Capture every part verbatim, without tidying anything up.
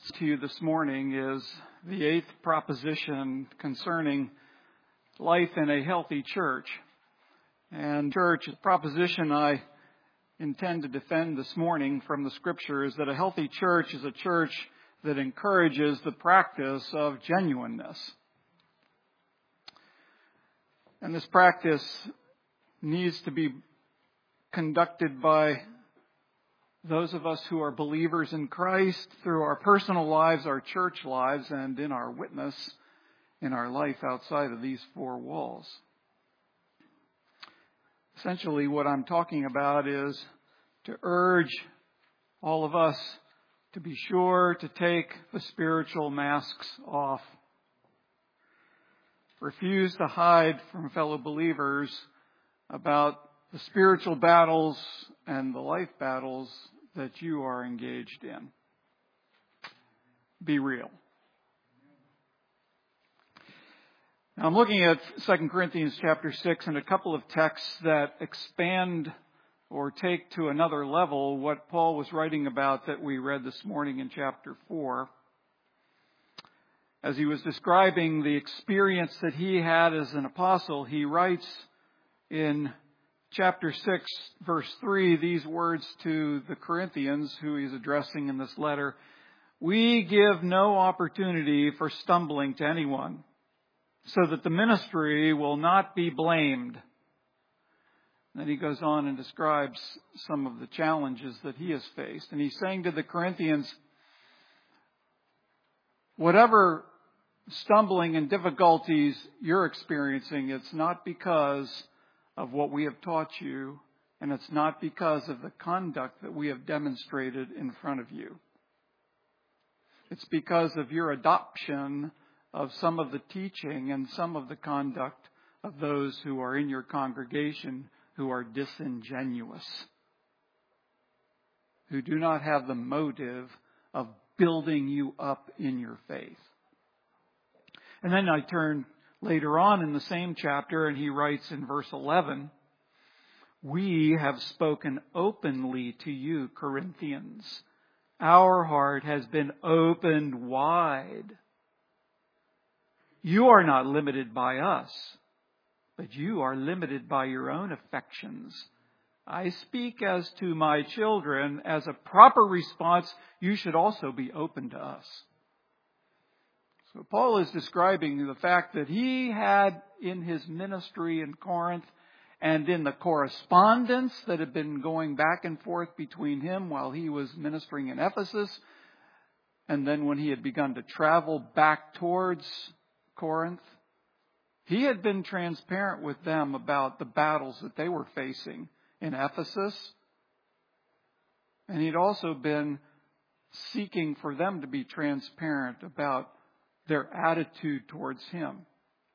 To you this morning is the eighth proposition concerning life in a healthy church. And church, the proposition I intend to defend this morning from the Scripture is that a healthy church is a church that encourages the practice of genuineness. And this practice needs to be conducted by those of us who are believers in Christ through our personal lives, our church lives, and in our witness in our life outside of these four walls. Essentially, what I'm talking about is to urge all of us to be sure to take the spiritual masks off. Refuse to hide from fellow believers about the spiritual battles and the life battles that you are engaged in. Be real. Now, I'm looking at Second Corinthians chapter six and a couple of texts that expand or take to another level what Paul was writing about that we read this morning in chapter four. As he was describing the experience that he had as an apostle, he writes in chapter six, verse three, these words to the Corinthians, who he's addressing in this letter: "We give no opportunity for stumbling to anyone, so that the ministry will not be blamed." Then he goes on and describes some of the challenges that he has faced. And he's saying to the Corinthians, whatever stumbling and difficulties you're experiencing, it's not because of what we have taught you, and it's not because of the conduct that we have demonstrated in front of you. It's because of your adoption of some of the teaching and some of the conduct of those who are in your congregation who are disingenuous, who do not have the motive of building you up in your faith. And then I turn later on in the same chapter, and he writes in verse eleven, "We have spoken openly to you, Corinthians. Our heart has been opened wide. You are not limited by us, but you are limited by your own affections. I speak as to my children. As a proper response, you should also be open to us." So Paul is describing the fact that he had in his ministry in Corinth and in the correspondence that had been going back and forth between him while he was ministering in Ephesus, and then when he had begun to travel back towards Corinth, he had been transparent with them about the battles that they were facing in Ephesus. And he'd also been seeking for them to be transparent about their attitude towards him.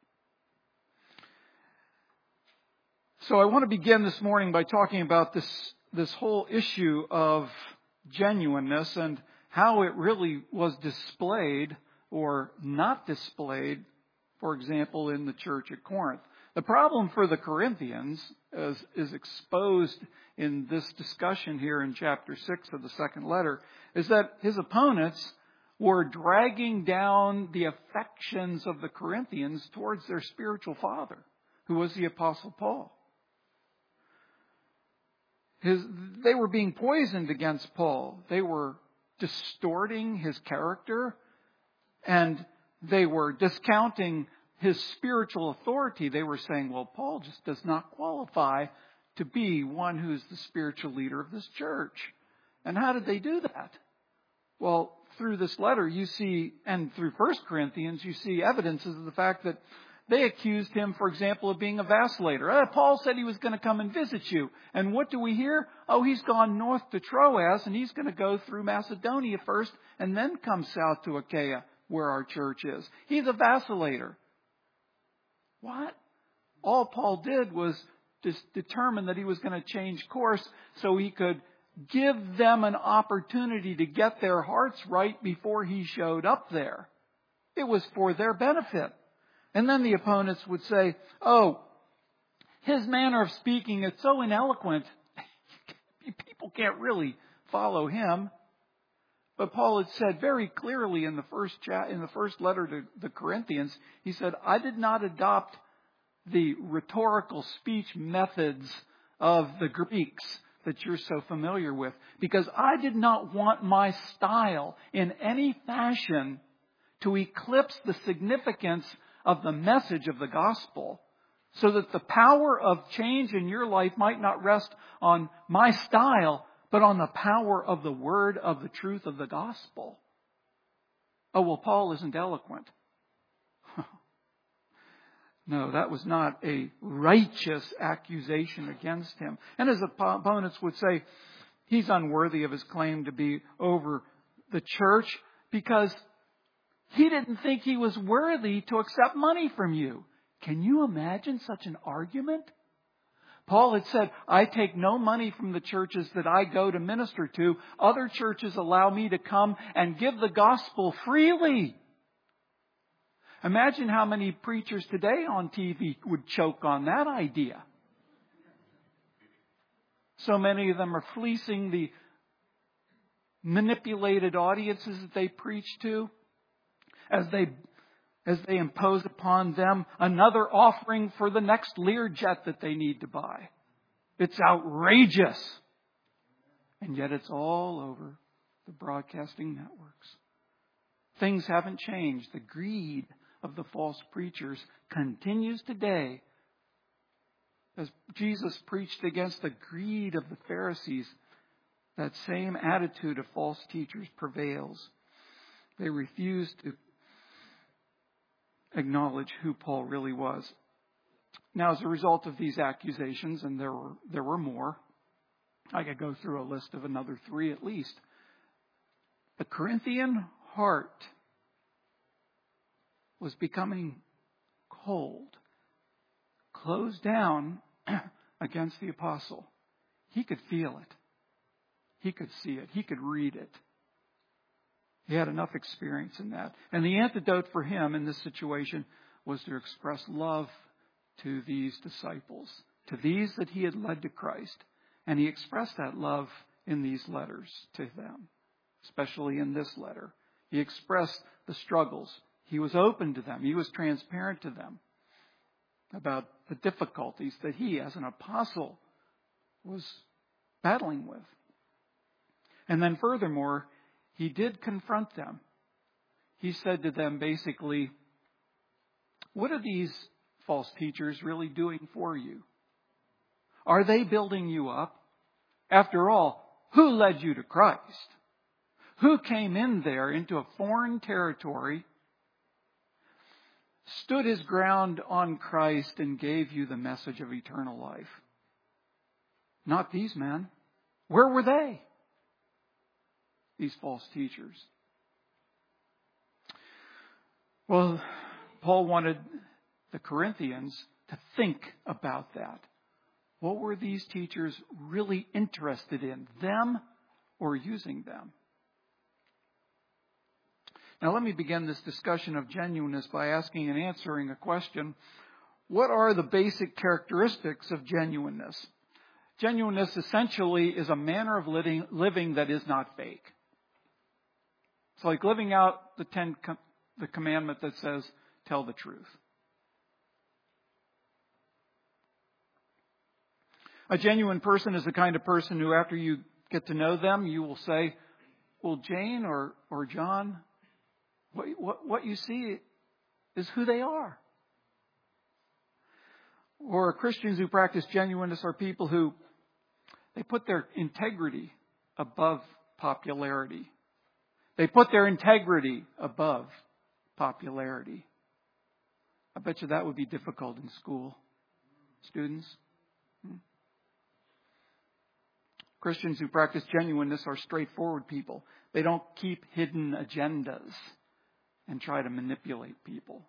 So I want to begin this morning by talking about this, this whole issue of genuineness and how it really was displayed or not displayed, for example, in the church at Corinth. The problem for the Corinthians, as is exposed in this discussion here in chapter six of the second letter, is that his opponents were dragging down the affections of the Corinthians towards their spiritual father, who was the Apostle Paul. His, they were being poisoned against Paul. They were distorting his character, and they were discounting his spiritual authority. They were saying, well, Paul just does not qualify to be one who's the spiritual leader of this church. And how did they do that? Well, through this letter, you see, and through First Corinthians, you see evidences of the fact that they accused him, for example, of being a vacillator. Uh, Paul said he was going to come and visit you. And what do we hear? Oh, he's gone north to Troas, and he's going to go through Macedonia first, and then come south to Achaia, where our church is. He's a vacillator. What? All Paul did was just determine that he was going to change course so he could give them an opportunity to get their hearts right before he showed up there. It was for their benefit. And then the opponents would say, oh, his manner of speaking is so ineloquent, people can't really follow him. But Paul had said very clearly in the first cha- in the first letter to the Corinthians, he said, I did not adopt the rhetorical speech methods of the Greeks that you're so familiar with, because I did not want my style in any fashion to eclipse the significance of the message of the gospel, so that the power of change in your life might not rest on my style, but on the power of the word of the truth of the gospel. Oh, well, Paul isn't eloquent. No, that was not a righteous accusation against him. And as opponents would say, he's unworthy of his claim to be over the church because he didn't think he was worthy to accept money from you. Can you imagine such an argument? Paul had said, I take no money from the churches that I go to minister to. Other churches allow me to come and give the gospel freely. Imagine how many preachers today on T V would choke on that idea. So many of them are fleecing the manipulated audiences that they preach to as they as they impose upon them another offering for the next Learjet that they need to buy. It's outrageous. And yet it's all over the broadcasting networks. Things haven't changed. The greed of the false preachers continues today. As Jesus preached against the greed of the Pharisees, that same attitude of false teachers prevails. They refuse to acknowledge who Paul really was. Now, as a result of these accusations, and there were there were more, I could go through a list of another three at least. The Corinthian heart was becoming cold, closed down against the apostle. He could feel it. He could see it. He could read it. He had enough experience in that. And the antidote for him in this situation was to express love to these disciples, to these that he had led to Christ. And he expressed that love in these letters to them, especially in this letter. He expressed the struggles. He was open to them. He was transparent to them about the difficulties that he, as an apostle, was battling with. And then furthermore, he did confront them. He said to them basically, what are these false teachers really doing for you? Are they building you up? After all, who led you to Christ? Who came in there into a foreign territory, stood his ground on Christ, and gave you the message of eternal life? Not these men. Where were they? These false teachers. Well, Paul wanted the Corinthians to think about that. What were these teachers really interested in? Them or using them? Now let me begin this discussion of genuineness by asking and answering a question. What are the basic characteristics of genuineness? Genuineness essentially is a manner of living, living that is not fake. It's like living out the ten, the commandment that says, tell the truth. A genuine person is the kind of person who, after you get to know them, you will say, well, Jane or, or John, what, what, what you see is who they are. Or Christians who practice genuineness are people who, they put their integrity above popularity. They put their integrity above popularity. I bet you that would be difficult in school. Students. Hmm. Christians who practice genuineness are straightforward people. They don't keep hidden agendas and try to manipulate people.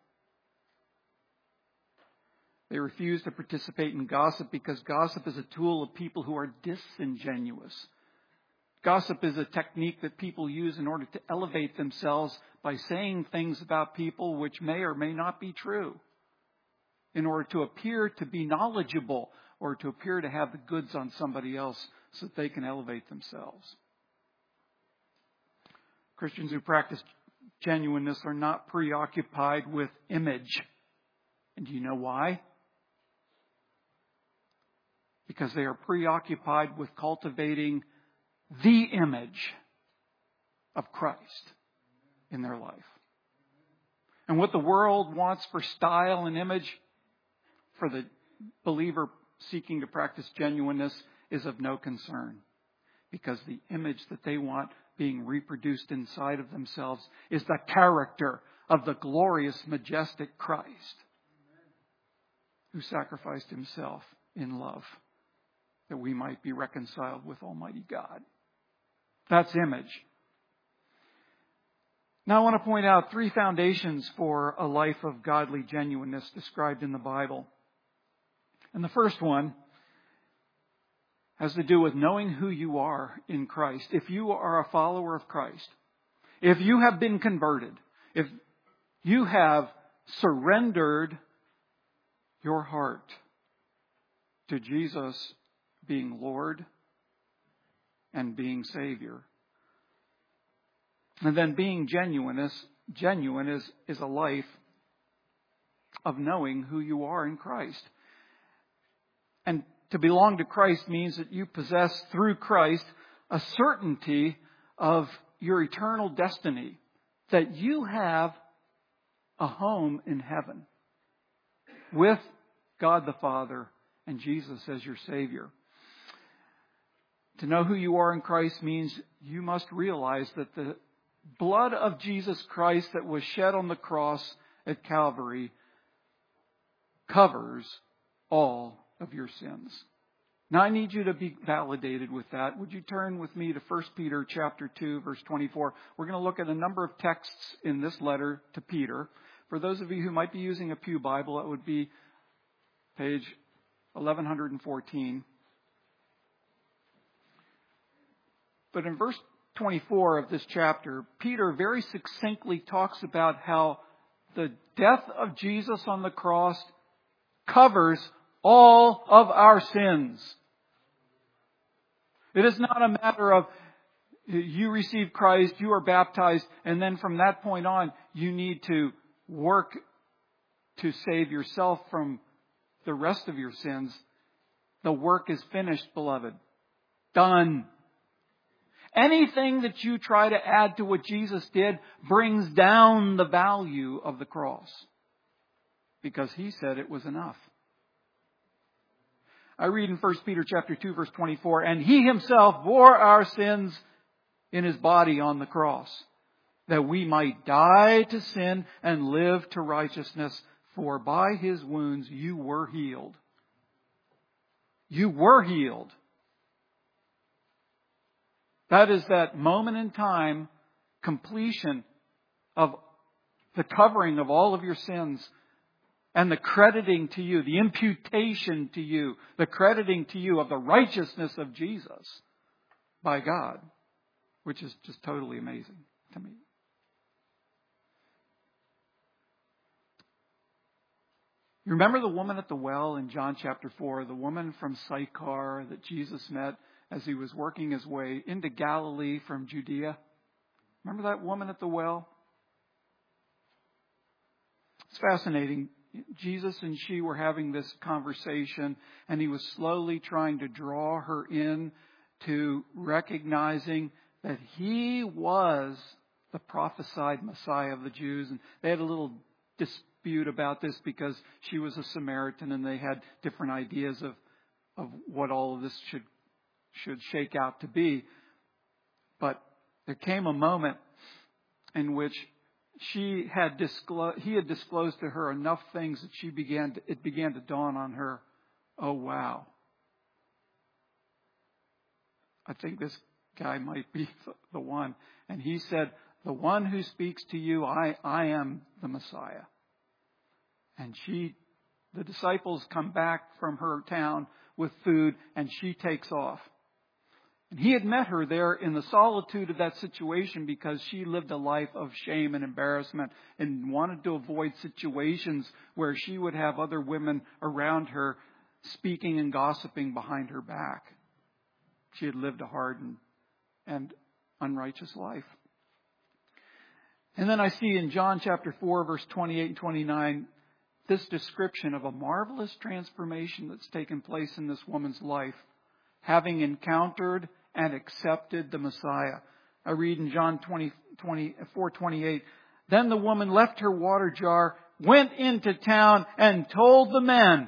They refuse to participate in gossip because gossip is a tool of people who are disingenuous. Gossip is a technique that people use in order to elevate themselves by saying things about people which may or may not be true, in order to appear to be knowledgeable or to appear to have the goods on somebody else so that they can elevate themselves. Christians who practice genuineness are not preoccupied with image. And do you know why? Because they are preoccupied with cultivating the image of Christ in their life. And what the world wants for style and image, for the believer seeking to practice genuineness, is of no concern. Because the image that they want being reproduced inside of themselves is the character of the glorious, majestic Christ, who sacrificed himself in love that we might be reconciled with Almighty God. That's image. Now I want to point out three foundations for a life of godly genuineness described in the Bible. And the first one has to do with knowing who you are in Christ. If you are a follower of Christ, if you have been converted, if you have surrendered your heart to Jesus being Lord and being Savior, and then being genuine is, genuine is, is a life of knowing who you are in Christ. And to belong to Christ means that you possess through Christ a certainty of your eternal destiny, that you have a home in heaven with God the Father and Jesus as your Savior. To know who you are in Christ means you must realize that the blood of Jesus Christ that was shed on the cross at Calvary covers all of your sins. Now I need you to be validated with that. Would you turn with me to First Peter chapter two, verse twenty-four? We're going to look at a number of texts in this letter to Peter. For those of you who might be using a Pew Bible, it would be page eleven fourteen. But in verse twenty-four of this chapter, Peter very succinctly talks about how the death of Jesus on the cross covers all of our sins. It is not a matter of you receive Christ, you are baptized, and then from that point on, you need to work to save yourself from the rest of your sins. The work is finished, beloved. Done. Anything that you try to add to what Jesus did brings down the value of the cross, because He said it was enough. I read in First Peter chapter two, verse twenty-four, and He Himself bore our sins in His body on the cross, that we might die to sin and live to righteousness. For by His wounds you were healed. You were healed. That is that moment in time, completion of the covering of all of your sins. And the crediting to you, the imputation to you, the crediting to you of the righteousness of Jesus by God, which is just totally amazing to me. You remember the woman at the well in John chapter four, the woman from Sychar that Jesus met as He was working His way into Galilee from Judea? Remember that woman at the well? It's fascinating. Jesus and she were having this conversation, and He was slowly trying to draw her in to recognizing that He was the prophesied Messiah of the Jews. And they had a little dispute about this because she was a Samaritan and they had different ideas of, of what all of this should, should shake out to be. But there came a moment in which She had disclosed, he had disclosed to her enough things that she began to, it began to dawn on her, oh wow, I think this guy might be the one. And He said, the one who speaks to you, I, I am the Messiah. And she, the disciples come back from her town with food, and she takes off. And He had met her there in the solitude of that situation because she lived a life of shame and embarrassment and wanted to avoid situations where she would have other women around her speaking and gossiping behind her back. She had lived a hard and, and unrighteous life. And then I see in John chapter four, verse twenty-eight and twenty-nine, this description of a marvelous transformation that's taken place in this woman's life, having encountered and accepted the Messiah. I read in John twenty, twenty-four, twenty-eight, then the woman left her water jar, went into town, and told the men.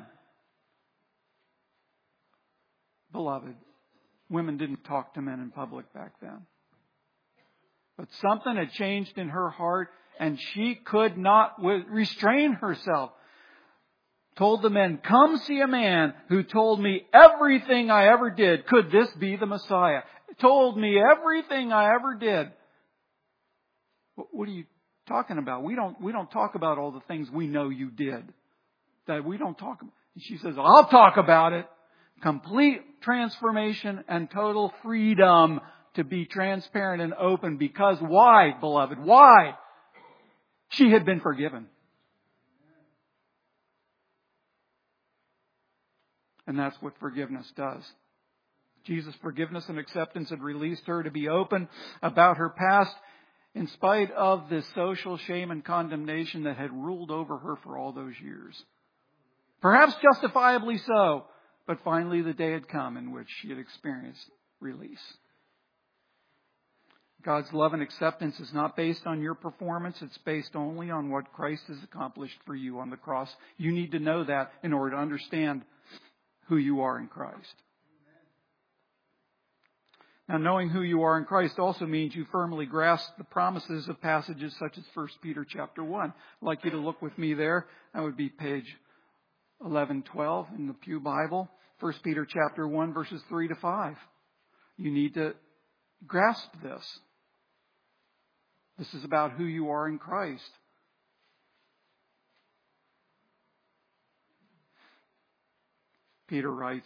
Beloved, women didn't talk to men in public back then. But something had changed in her heart, and she could not restrain herself. Told the men, come see a man who told me everything I ever did. Could this be the Messiah? Told me everything I ever did. What are you talking about? We don't, we don't talk about all the things we know you did. That we don't talk about. And she says, I'll talk about it. Complete transformation and total freedom to be transparent and open. Because why, beloved? Why? She had been forgiven. And that's what forgiveness does. Jesus' forgiveness and acceptance had released her to be open about her past in spite of the social shame and condemnation that had ruled over her for all those years. Perhaps justifiably so, but finally the day had come in which she had experienced release. God's love and acceptance is not based on your performance. It's based only on what Christ has accomplished for you on the cross. You need to know that in order to understand who you are in Christ. Now, knowing who you are in Christ also means you firmly grasp the promises of passages such as First Peter chapter one. I'd like you to look with me there. That would be page eleven twelve in the Pew Bible. First Peter chapter one, verses three to five. You need to grasp this. This is about who you are in Christ. Peter writes,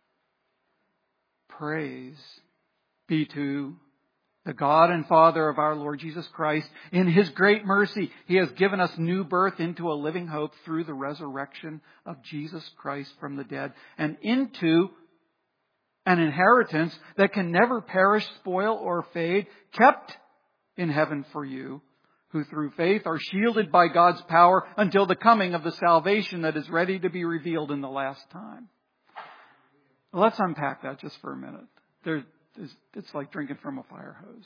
praise be to the God and Father of our Lord Jesus Christ. In His great mercy, He has given us new birth into a living hope through the resurrection of Jesus Christ from the dead, and into an inheritance that can never perish, spoil, or fade, kept in heaven for you, who through faith are shielded by God's power until the coming of the salvation that is ready to be revealed in the last time. Let's unpack that just for a minute. There, it's like drinking from a fire hose.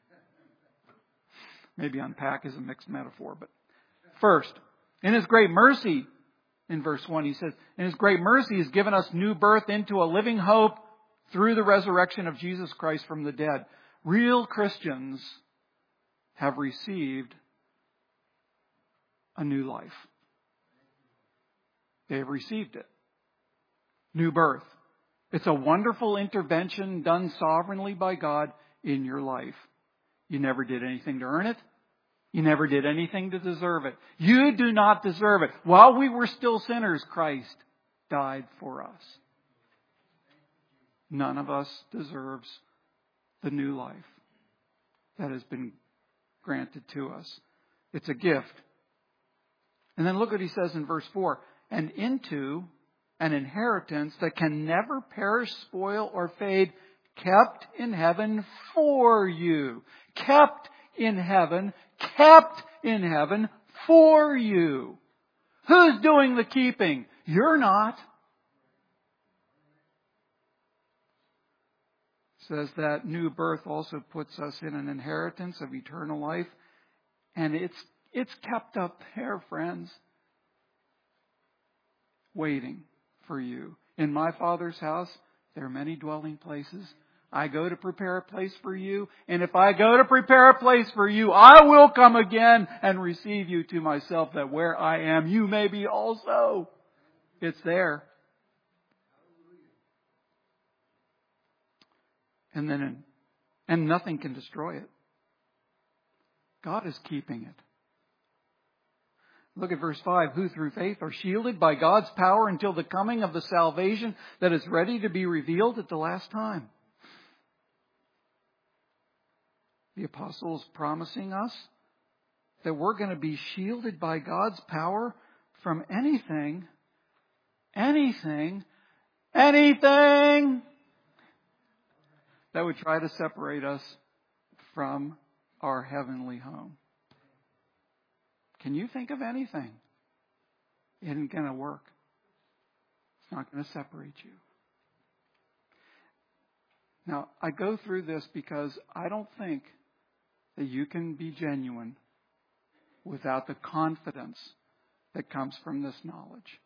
Maybe unpack is a mixed metaphor, but first, in His great mercy, in verse one, He says, in His great mercy, He has given us new birth into a living hope through the resurrection of Jesus Christ from the dead. Real Christians have received a new life. They have received it. New birth. It's a wonderful intervention done sovereignly by God in your life. You never did anything to earn it. You never did anything to deserve it. You do not deserve it. While we were still sinners, Christ died for us. None of us deserves the new life that has been granted to us. It's a gift. And then look what He says in verse four. And into an inheritance that can never perish, spoil, or fade, kept in heaven for you. Kept in heaven, kept in heaven for you. Who's doing the keeping? You're not. It says that new birth also puts us in an inheritance of eternal life. And it's, it's kept up there, friends, waiting for you. In my Father's house, there are many dwelling places. I go to prepare a place for you. And if I go to prepare a place for you, I will come again and receive you to myself, that where I am, you may be also. It's there. And then, and nothing can destroy it. God is keeping it. Look at verse five. Who through faith are shielded by God's power until the coming of the salvation that is ready to be revealed at the last time. The apostle is promising us that we're going to be shielded by God's power from anything, anything, anything that would try to separate us from our heavenly home. Can you think of anything? It isn't going to work. It's not going to separate you. Now, I go through this because I don't think that you can be genuine without the confidence that comes from this knowledge.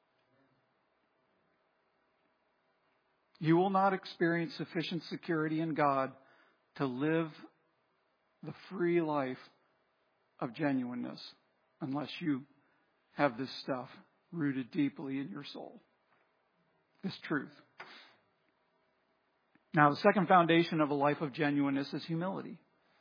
You will not experience sufficient security in God to live the free life of genuineness unless you have this stuff rooted deeply in your soul. This truth. Now, the second foundation of a life of genuineness is humility.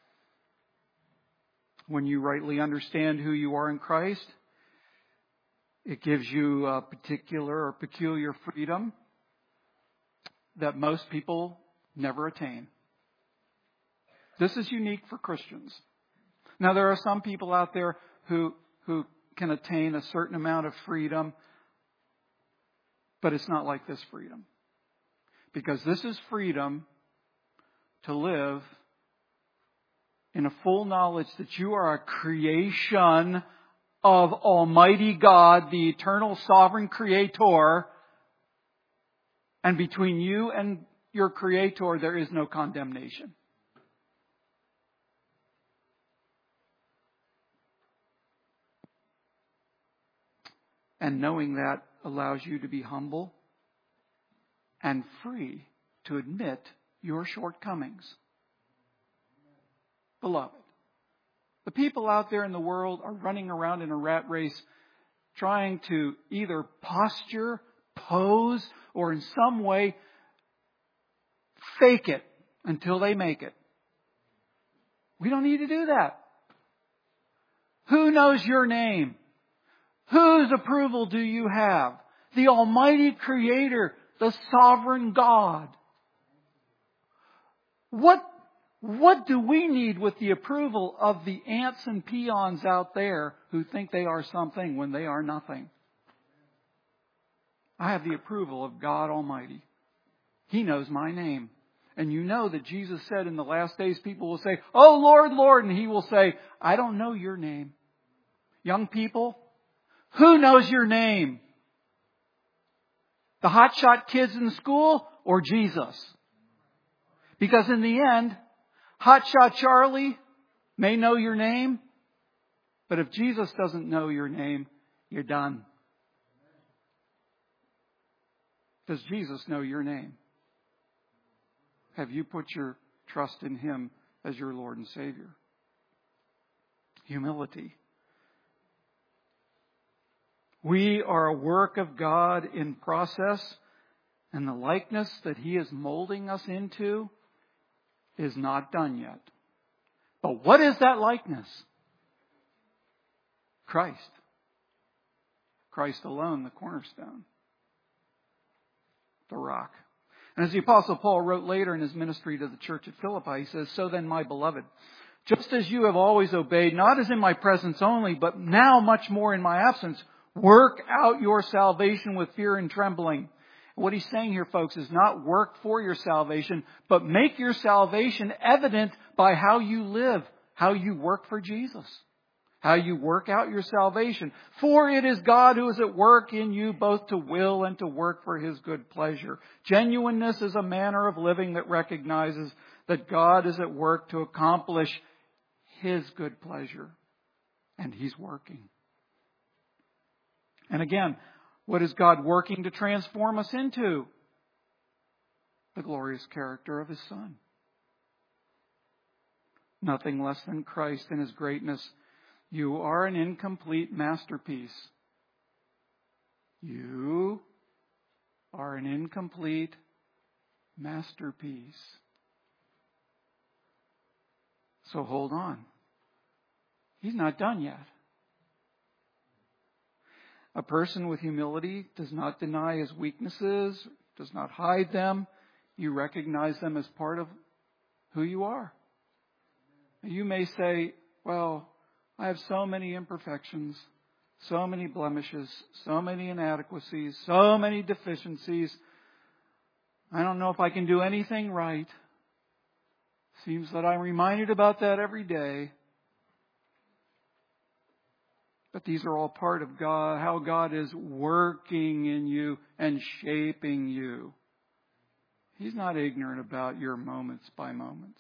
When you rightly understand who you are in Christ, it gives you a particular or peculiar freedom that most people never attain. This is unique for Christians. Now, there are some people out there who who can attain a certain amount of freedom, but it's not like this freedom. Because this is freedom to live in a full knowledge that you are a creation of Almighty God, the eternal sovereign Creator. And between you and your Creator, there is no condemnation. And knowing that allows you to be humble and free to admit your shortcomings. Beloved, the people out there in the world are running around in a rat race trying to either posture, pose, or in some way fake it until they make it. We don't need to do that. Who knows your name? Whose approval do you have? The Almighty Creator, the Sovereign God. What, what do we need with the approval of the ants and peons out there who think they are something when they are nothing? I have the approval of God Almighty. He knows my name. And you know that Jesus said in the last days people will say, "Oh Lord, Lord," and He will say, "I don't know your name." Young people, who knows your name? The hotshot kids in school or Jesus? Because in the end, hotshot Charlie may know your name, but if Jesus doesn't know your name, you're done. Does Jesus know your name? Have you put your trust in Him as your Lord and Savior? Humility. We are a work of God in process, and the likeness that He is molding us into is not done yet. But what is that likeness? Christ. Christ alone, the cornerstone. The rock. And as the Apostle Paul wrote later in his ministry to the church at Philippi, he says, "So then, my beloved, just as you have always obeyed, not as in my presence only, but now much more in my absence, work out your salvation with fear and trembling." What he's saying here, folks, is not work for your salvation, but make your salvation evident by how you live, how you work for Jesus, how you work out your salvation. For it is God who is at work in you both to will and to work for His good pleasure. Genuineness is a manner of living that recognizes that God is at work to accomplish His good pleasure. And He's working. And again, what is God working to transform us into? The glorious character of His Son. Nothing less than Christ and His greatness. You are an incomplete masterpiece. You are an incomplete masterpiece. So hold on. He's not done yet. A person with humility does not deny his weaknesses, does not hide them. You recognize them as part of who you are. You may say, "Well, I have so many imperfections, so many blemishes, so many inadequacies, so many deficiencies. I don't know if I can do anything right." Seems that I'm reminded about that every day. But these are all part of God, how God is working in you and shaping you. He's not ignorant about your moments by moments.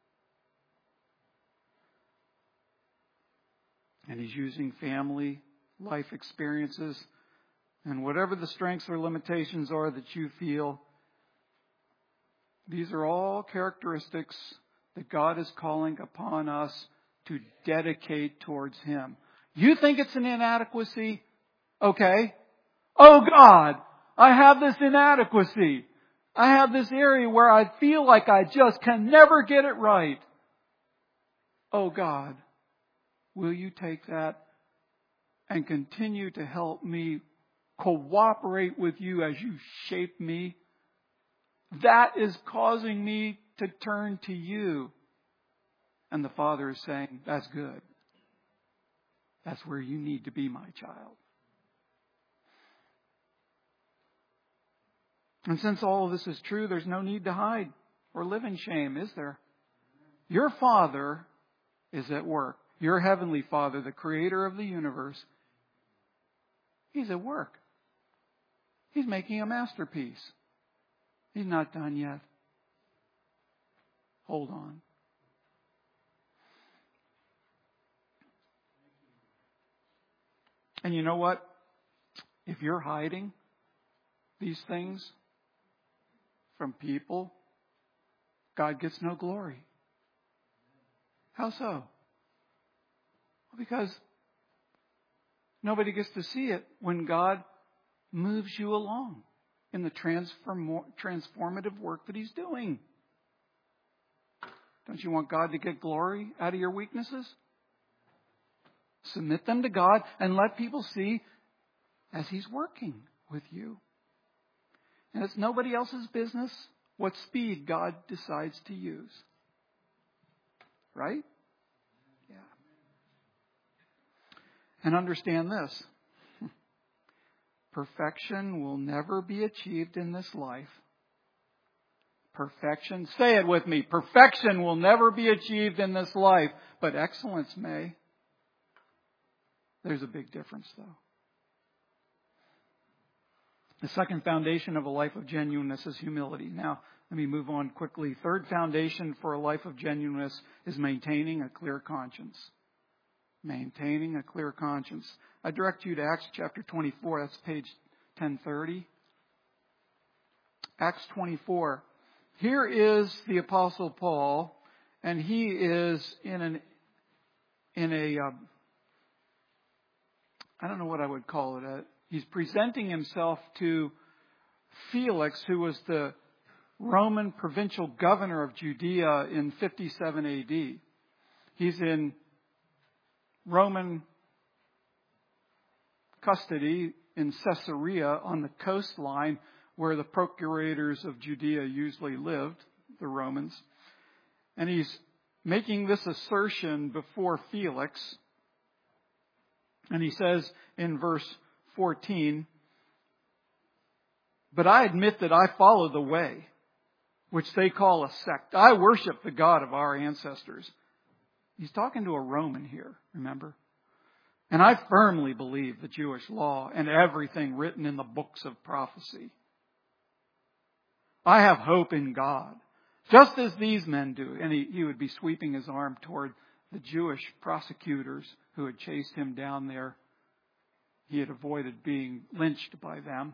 And He's using family, life experiences, and whatever the strengths or limitations are that you feel, these are all characteristics that God is calling upon us to dedicate towards Him. You think it's an inadequacy? Okay. Oh God, I have this inadequacy. I have this area where I feel like I just can never get it right. Oh God, will you take that and continue to help me cooperate with you as you shape me? That is causing me to turn to you. And the Father is saying, that's good. That's where you need to be, my child. And since all of this is true, there's no need to hide or live in shame, is there? Your Father is at work. Your Heavenly Father, the Creator of the universe, He's at work. He's making a masterpiece. He's not done yet. Hold on. And you know what? If you're hiding these things from people, God gets no glory. How so? Well, because nobody gets to see it when God moves you along in the transform- transformative work that He's doing. Don't you want God to get glory out of your weaknesses? Submit them to God and let people see as He's working with you. And it's nobody else's business what speed God decides to use. Right? Yeah. And understand this. Perfection will never be achieved in this life. Perfection, say it with me. Perfection will never be achieved in this life, but excellence may. There's a big difference, though. The second foundation of a life of genuineness is humility. Now, let me move on quickly. Third foundation for a life of genuineness is maintaining a clear conscience. Maintaining a clear conscience. I direct you to Acts chapter twenty-four. That's page ten thirty. Acts twenty-four. Here is the Apostle Paul, and he is in an in a uh, I don't know what I would call it. Uh, he's presenting himself to Felix, who was the Roman provincial governor of Judea in fifty-seven A D. He's in Roman custody in Caesarea on the coastline where the procurators of Judea usually lived, the Romans. And he's making this assertion before Felix. And he says in verse fourteen, "But I admit that I follow the way, which they call a sect. I worship the God of our ancestors." He's talking to a Roman here, remember? "And I firmly believe the Jewish law and everything written in the books of prophecy. I have hope in God, just as these men do." And he, he would be sweeping his arm toward the Jewish prosecutors who had chased him down there. He had avoided being lynched by them.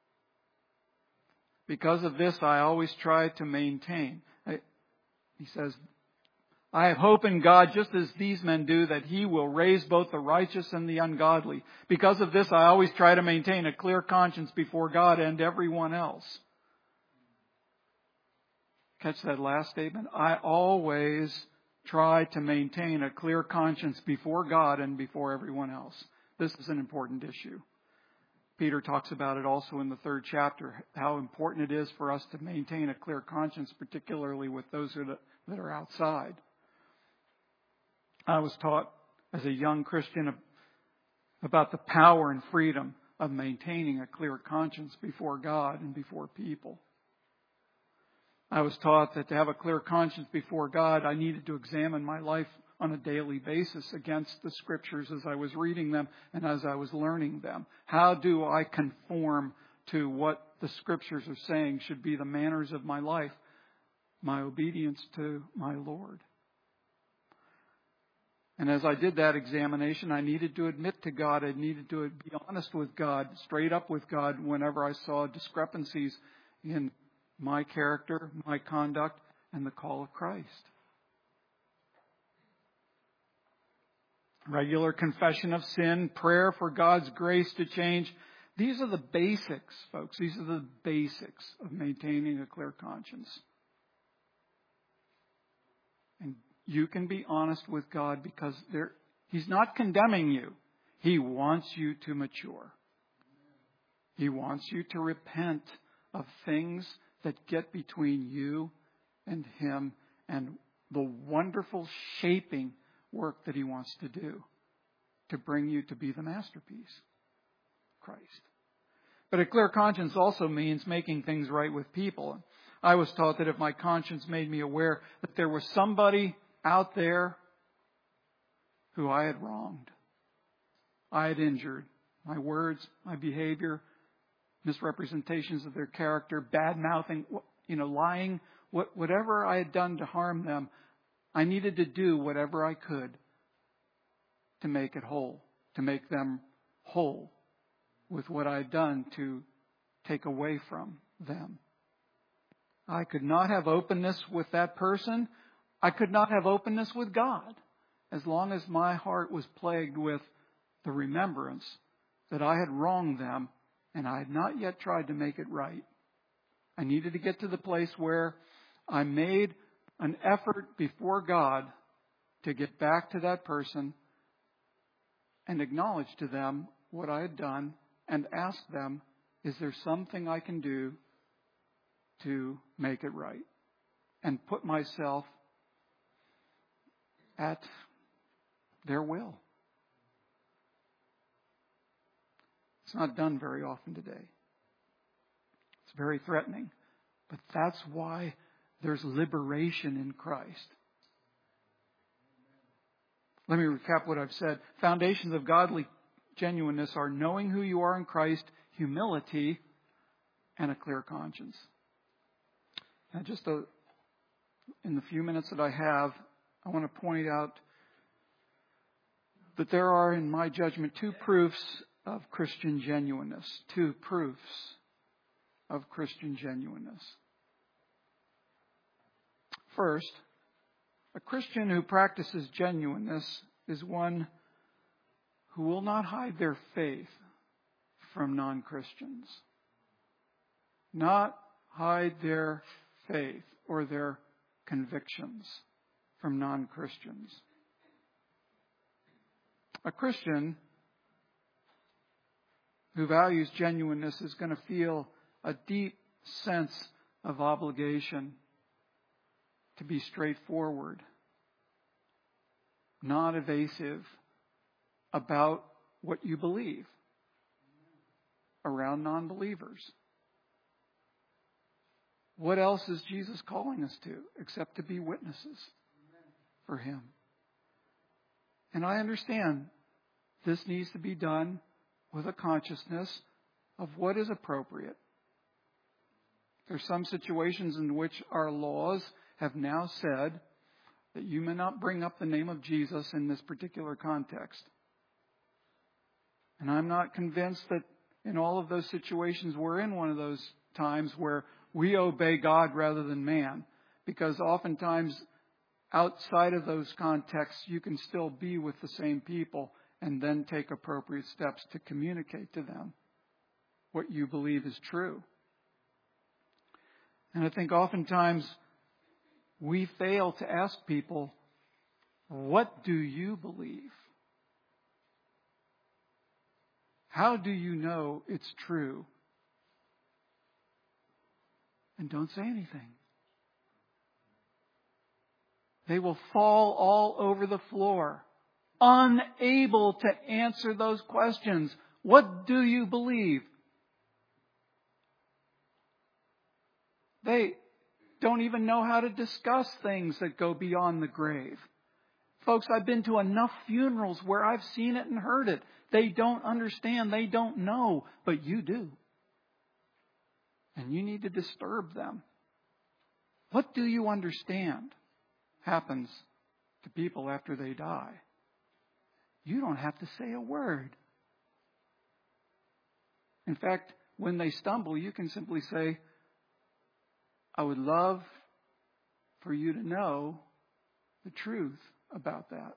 "Because of this, I always try to maintain." He says, "I have hope in God, just as these men do, that He will raise both the righteous and the ungodly. Because of this, I always try to maintain a clear conscience before God and everyone else." Catch that last statement? I always try to maintain a clear conscience before God and before everyone else. This is an important issue. Peter talks about it also in the third chapter, how important it is for us to maintain a clear conscience, particularly with those that are outside. I was taught as a young Christian about the power and freedom of maintaining a clear conscience before God and before people. I was taught that to have a clear conscience before God, I needed to examine my life on a daily basis against the Scriptures as I was reading them and as I was learning them. How do I conform to what the Scriptures are saying should be the manners of my life, my obedience to my Lord? And as I did that examination, I needed to admit to God, I needed to be honest with God, straight up with God whenever I saw discrepancies in my character, my conduct, and the call of Christ. Regular confession of sin, prayer for God's grace to change. These are the basics, folks. These are the basics of maintaining a clear conscience. And you can be honest with God because there, He's not condemning you. He wants you to mature. He wants you to repent of things that get between you and Him and the wonderful shaping work that He wants to do to bring you to be the masterpiece, Christ. But a clear conscience also means making things right with people. I was taught that if my conscience made me aware that there was somebody out there who I had wronged, I had injured, my words, my behavior, misrepresentations of their character, bad-mouthing, you know, lying, whatever I had done to harm them, I needed to do whatever I could to make it whole, to make them whole with what I had done to take away from them. I could not have openness with that person. I could not have openness with God as long as my heart was plagued with the remembrance that I had wronged them and I had not yet tried to make it right. I needed to get to the place where I made an effort before God to get back to that person and acknowledge to them what I had done and ask them, is there something I can do to make it right? And put myself at their will. It's not done very often today. It's very threatening. But that's why there's liberation in Christ. Let me recap what I've said. Foundations of godly genuineness are knowing who you are in Christ, humility, and a clear conscience. Now, just a, in the few minutes that I have, I want to point out that there are, in my judgment, two proofs of Christian genuineness. Two proofs of Christian genuineness. First, a Christian who practices genuineness is one who will not hide their faith from non-Christians. Not hide their faith or their convictions from non-Christians. A Christian who values genuineness is going to feel a deep sense of obligation to be straightforward, not evasive about what you believe around non-believers. What else is Jesus calling us to except to be witnesses for Him? And I understand this needs to be done with a consciousness of what is appropriate. There's some situations in which our laws have now said that you may not bring up the name of Jesus in this particular context. And I'm not convinced that in all of those situations we're in one of those times where we obey God rather than man. Because oftentimes outside of those contexts you can still be with the same people and then take appropriate steps to communicate to them what you believe is true. And I think oftentimes we fail to ask people, what do you believe? How do you know it's true? And don't say anything. They will fall all over the floor, unable to answer those questions. What do you believe? They don't even know how to discuss things that go beyond the grave. Folks, I've been to enough funerals where I've seen it and heard it. They don't understand. They don't know. But you do. And you need to disturb them. What do you understand happens to people after they die? You don't have to say a word. In fact, when they stumble, you can simply say, I would love for you to know the truth about that.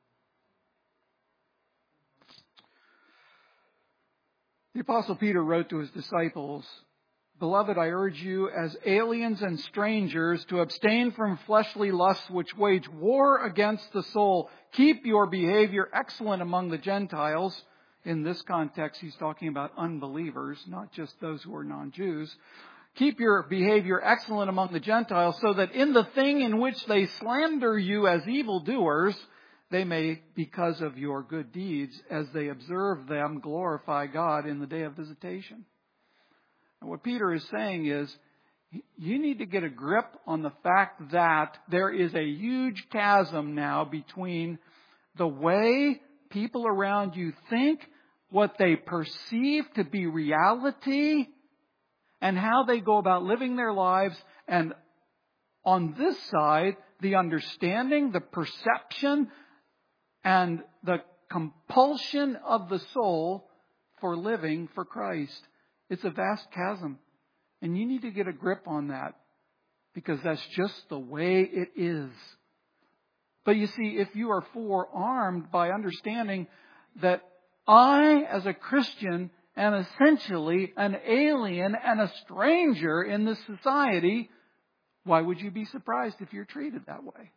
The Apostle Peter wrote to his disciples, Beloved, I urge you as aliens and strangers to abstain from fleshly lusts which wage war against the soul. Keep your behavior excellent among the Gentiles. In this context, he's talking about unbelievers, not just those who are non-Jews. Keep your behavior excellent among the Gentiles so that in the thing in which they slander you as evildoers, they may, because of your good deeds, as they observe them, glorify God in the day of visitation. And what Peter is saying is, you need to get a grip on the fact that there is a huge chasm now between the way people around you think, what they perceive to be reality, and how they go about living their lives. And on this side, the understanding, the perception, and the compulsion of the soul for living for Christ. It's a vast chasm. And you need to get a grip on that, because that's just the way it is. But you see, if you are forearmed by understanding that I, as a Christian, am essentially an alien and a stranger in this society, why would you be surprised if you're treated that way?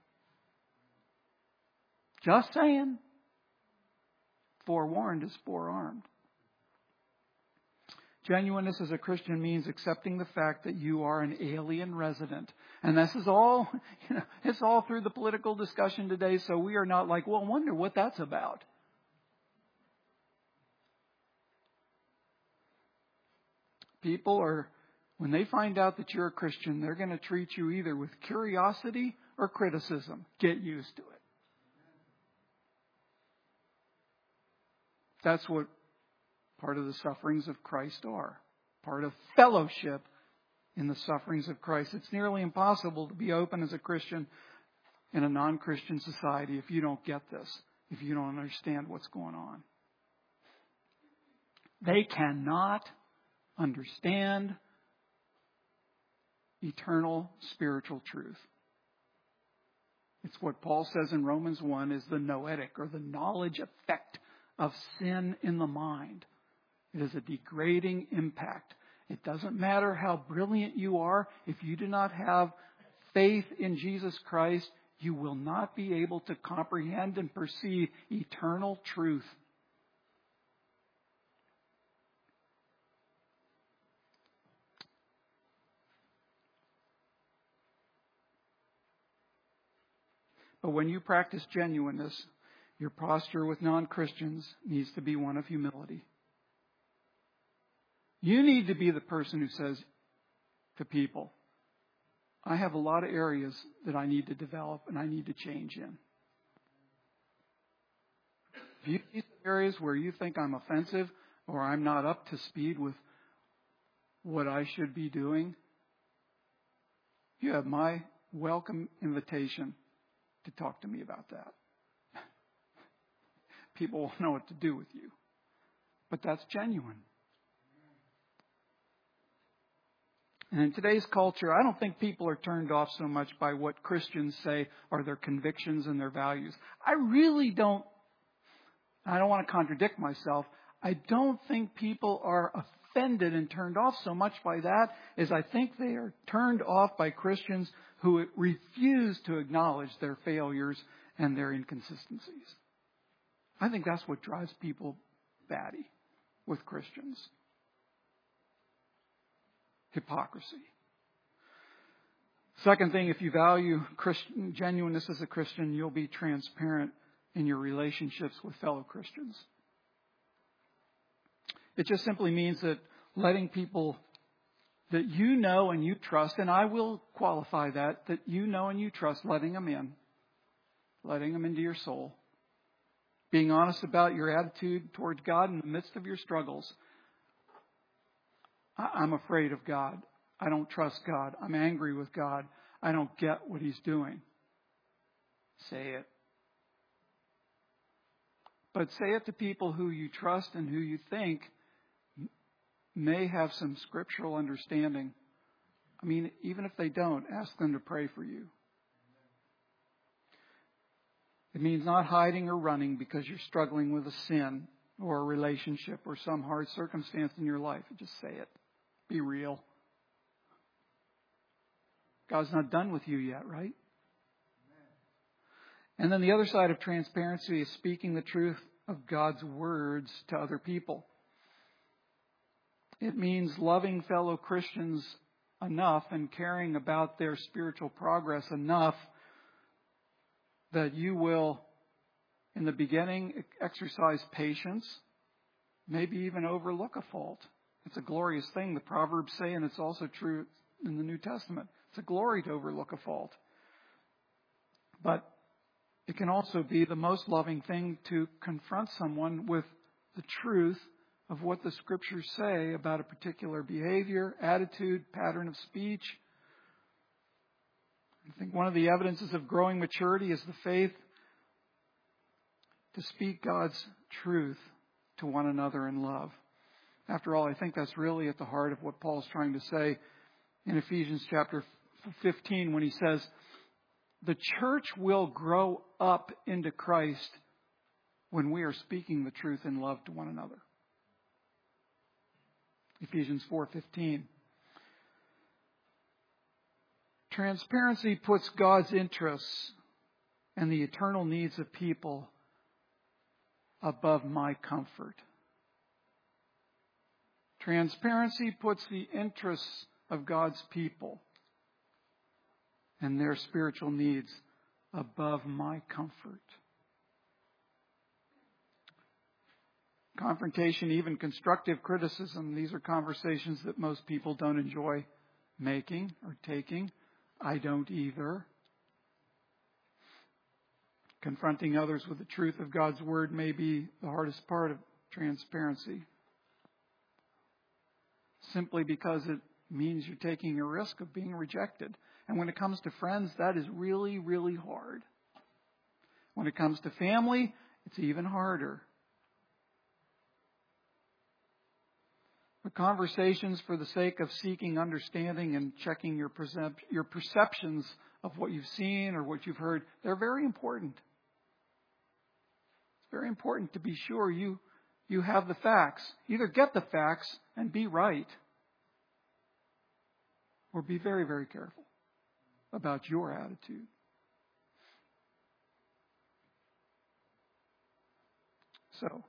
Just saying. Forewarned is forearmed. Genuineness as a Christian means accepting the fact that you are an alien resident. And this is all, you know, it's all through the political discussion today, so we are not like, well, I wonder what that's about. People are, when they find out that you're a Christian, they're going to treat you either with curiosity or criticism. Get used to it. That's what part of the sufferings of Christ are. Part of fellowship in the sufferings of Christ. It's nearly impossible to be open as a Christian in a non-Christian society if you don't get this, if you don't understand what's going on. They cannot understand eternal spiritual truth. It's what Paul says in Romans one is the noetic, or the knowledge effect of sin in the mind. It is a degrading impact. It doesn't matter how brilliant you are. If you do not have faith in Jesus Christ, you will not be able to comprehend and perceive eternal truth. But when you practice genuineness, your posture with non-Christians needs to be one of humility. You need to be the person who says to people, I have a lot of areas that I need to develop and I need to change in. If you see areas where you think I'm offensive or I'm not up to speed with what I should be doing, you have my welcome invitation to talk to me about that. People won't know what to do with you. But that's genuine. And in today's culture, I don't think people are turned off so much by what Christians say are their convictions and their values. I really don't, I don't want to contradict myself, I don't think people are offended and turned off so much by that as I think they are turned off by Christians who refuse to acknowledge their failures and their inconsistencies. I think that's what drives people batty with Christians. Hypocrisy. Second thing, if you value Christian, genuineness as a Christian, you'll be transparent in your relationships with fellow Christians. It just simply means that letting people that you know and you trust, and I will qualify that, that you know and you trust, letting them in. letting them into your soul, being honest about your attitude toward God in the midst of your struggles. I'm afraid of God. I don't trust God. I'm angry with God. I don't get what He's doing. Say it. But say it to people who you trust and who you think may have some scriptural understanding. I mean, even if they don't, ask them to pray for you. It means not hiding or running because you're struggling with a sin or a relationship or some hard circumstance in your life. Just say it. Be real. God's not done with you yet, right? And then the other side of transparency is speaking the truth of God's words to other people. It means loving fellow Christians enough and caring about their spiritual progress enough that you will, in the beginning, exercise patience, maybe even overlook a fault. It's a glorious thing, the Proverbs say, and it's also true in the New Testament. It's a glory to overlook a fault. But it can also be the most loving thing to confront someone with the truth of what the Scriptures say about a particular behavior, attitude, pattern of speech. I think one of the evidences of growing maturity is the faith to speak God's truth to one another in love. After all, I think that's really at the heart of what Paul's trying to say in Ephesians chapter fifteen when he says, the church will grow up into Christ when we are speaking the truth in love to one another. Ephesians four fifteen. Transparency puts God's interests and the eternal needs of people above my comfort. Transparency puts the interests of God's people and their spiritual needs above my comfort. Confrontation, even constructive criticism, these are conversations that most people don't enjoy making or taking. I don't either. Confronting others with the truth of God's Word may be the hardest part of transparency. Simply because it means you're taking a risk of being rejected. And when it comes to friends, that is really, really hard. When it comes to family, it's even harder. But conversations for the sake of seeking understanding and checking your percep- your perceptions of what you've seen or what you've heard, they're very important. It's very important to be sure you, you have the facts. Either get the facts and be right, or be very, very careful about your attitude. So,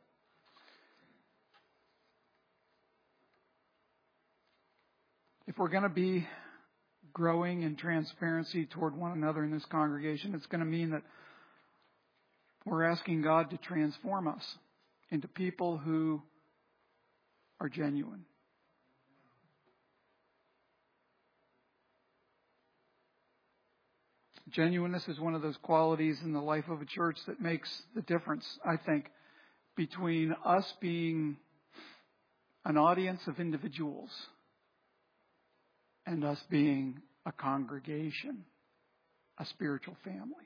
if we're going to be growing in transparency toward one another in this congregation, it's going to mean that we're asking God to transform us into people who are genuine. Genuineness is one of those qualities in the life of a church that makes the difference, I think, between us being an audience of individuals and us being a congregation, a spiritual family.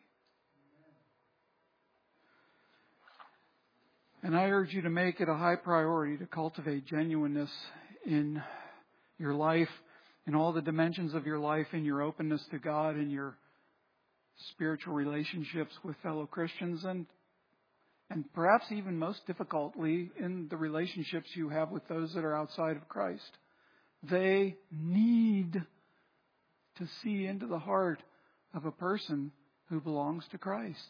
And I urge you to make it a high priority to cultivate genuineness in your life, in all the dimensions of your life, in your openness to God, in your spiritual relationships with fellow Christians, and and perhaps even most difficultly in the relationships you have with those that are outside of Christ. They need to see into the heart of a person who belongs to Christ.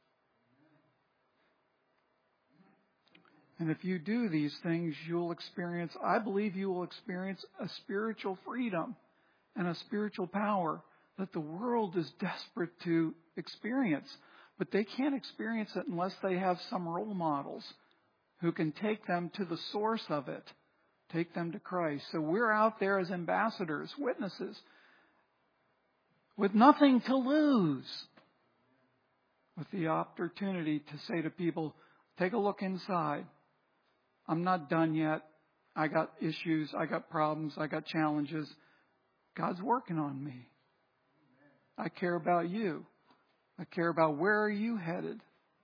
And if you do these things, you'll experience, I believe you will experience a spiritual freedom and a spiritual power that the world is desperate to experience. But they can't experience it unless they have some role models who can take them to the source of it, take them to Christ. So we're out there as ambassadors, witnesses, with nothing to lose. with the opportunity to say to people, take a look inside. I'm not done yet. I got issues. I got problems. I got challenges. God's working on me. I care about you. I care about where are you headed.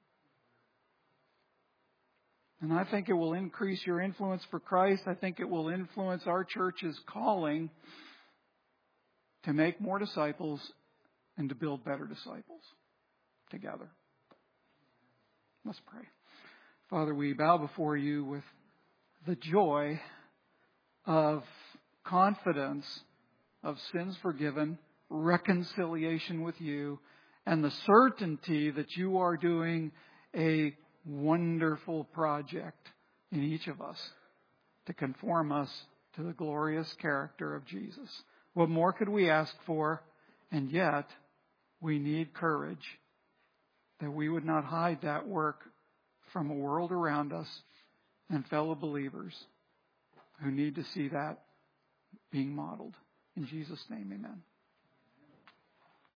And I think it will increase your influence for Christ. I think it will influence our church's calling to make more disciples and to build better disciples together. Let's pray. Father, we bow before you with the joy of confidence of sins forgiven, reconciliation with you, and the certainty that you are doing a wonderful project in each of us to conform us to the glorious character of Jesus. What more could we ask for? And yet, we need courage that we would not hide that work from a world around us and fellow believers who need to see that being modeled. In Jesus' name, amen.